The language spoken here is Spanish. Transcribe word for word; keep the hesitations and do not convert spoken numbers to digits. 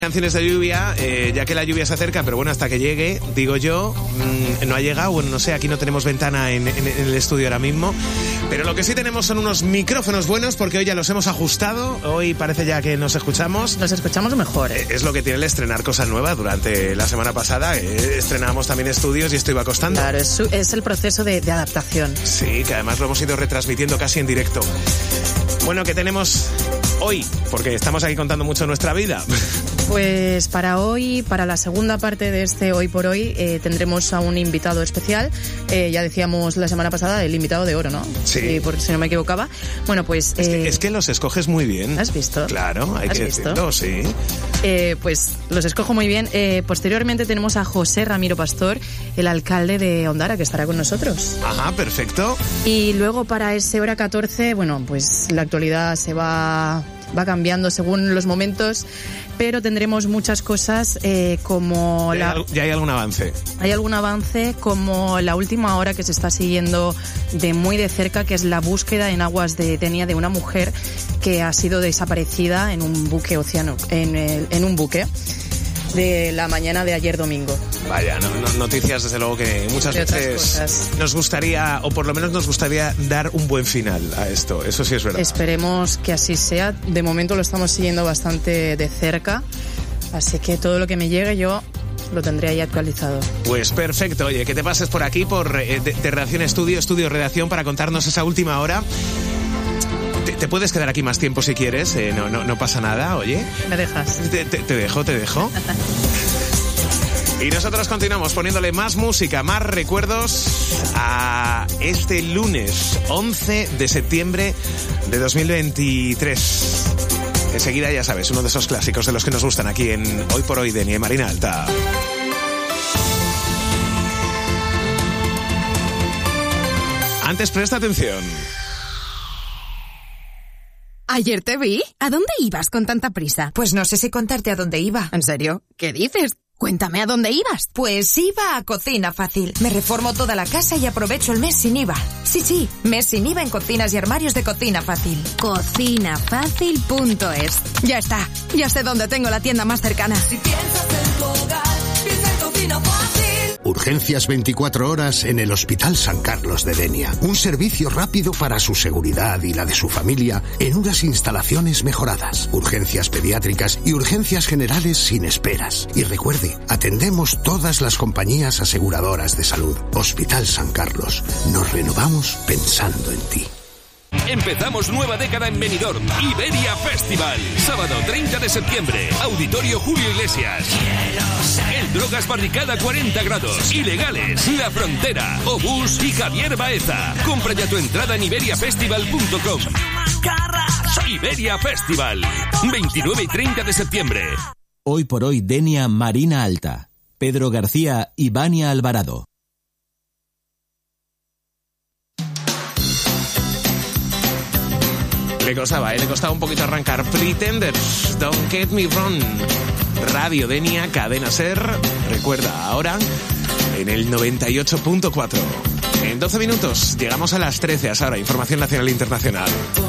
Canciones de lluvia, eh, ya que la lluvia se acerca, pero bueno, hasta que llegue, digo yo, mmm, no ha llegado, bueno, no sé, aquí no tenemos ventana en, en, en el estudio ahora mismo, pero lo que sí tenemos son unos micrófonos buenos, porque hoy ya los hemos ajustado, hoy parece ya que nos escuchamos. Nos escuchamos mejor. Eh, es lo que tiene el estrenar cosas nuevas. Durante la semana pasada eh, estrenamos también estudios y esto iba costando. Claro, es, es el proceso de, de adaptación. Sí, que además lo hemos ido retransmitiendo casi en directo. Bueno, ¿qué tenemos hoy? Porque estamos aquí contando mucho nuestra vida. Pues para hoy, para la segunda parte de este Hoy por Hoy, eh, tendremos a un invitado especial. Eh, ya decíamos la semana pasada, el invitado de oro, ¿no? Sí. Eh, porque si no me equivocaba. Bueno, pues... Es, eh, que, es que los escoges muy bien. ¿Has visto? Claro, hay ¿Has que visto? decirlo, sí. Eh, pues los escojo muy bien. Eh, posteriormente tenemos a José Ramiro Pastor, el alcalde de Ondara, que estará con nosotros. Ajá, perfecto. Y luego para ese hora catorce, bueno, pues la actualidad se va... va cambiando según los momentos, pero tendremos muchas cosas eh, como... ¿Ya, la... hay, ¿Ya hay algún avance? Hay algún avance como la última hora que se está siguiendo de muy de cerca, que es la búsqueda en aguas de Denia de una mujer que ha sido desaparecida en un buque océano, en, el, en un buque de la mañana de ayer domingo. Vaya, no, no, noticias desde luego que muchas de veces nos gustaría, o por lo menos nos gustaría dar un buen final a esto, eso sí es verdad. Esperemos que así sea, de momento lo estamos siguiendo bastante de cerca, así que todo lo que me llegue yo lo tendré ahí actualizado. Pues perfecto, oye, que te pases por aquí, por eh, de, de Redacción Estudio, Estudio Redacción, para contarnos esa última hora. Te, te puedes quedar aquí más tiempo si quieres, eh, no, no, no pasa nada, oye. ¿Me dejas? Te, te, te dejo, te dejo. Y nosotros continuamos poniéndole más música, más recuerdos a este lunes once de septiembre de dos mil veintitrés. Enseguida, ya sabes, uno de esos clásicos de los que nos gustan aquí en Hoy por Hoy, Denia y Marina Alta. Antes, presta atención. Ayer te vi. ¿A dónde ibas con tanta prisa? Pues no sé si contarte a dónde iba. ¿En serio? ¿Qué dices? Cuéntame a dónde ibas. Pues iba a Cocina Fácil. Me reformo toda la casa y aprovecho el mes sin I V A. Sí, sí, mes sin I V A en cocinas y armarios de Cocina Fácil. cocina fácil punto es. Ya está. Ya sé dónde tengo la tienda más cercana. Si piensas en tu hogar, piensa en Cocina Fácil. Urgencias veinticuatro horas en el Hospital San Carlos de Denia. Un servicio rápido para su seguridad y la de su familia en unas instalaciones mejoradas. Urgencias pediátricas y urgencias generales sin esperas. Y recuerde, atendemos todas las compañías aseguradoras de salud. Hospital San Carlos. Nos renovamos pensando en ti. Empezamos nueva década en Benidorm. Iberia Festival. Sábado treinta de septiembre. Auditorio Julio Iglesias. El Drogas Barricada cuarenta grados. Ilegales. La Frontera. Obús y Javier Baeza. Compra ya tu entrada en iberia festival punto com. Iberia Festival. veintinueve y treinta de septiembre. Hoy por Hoy, Denia, Marina Alta. Pedro García y Vania Alvarado. Le costaba, ¿eh? Le costaba un poquito arrancar. Pretenders, Don't Get Me Wrong. Radio Denia, Cadena Ser. Recuerda, ahora en el noventa y ocho punto cuatro. En doce minutos llegamos a las trece, a esa hora. Información nacional e internacional.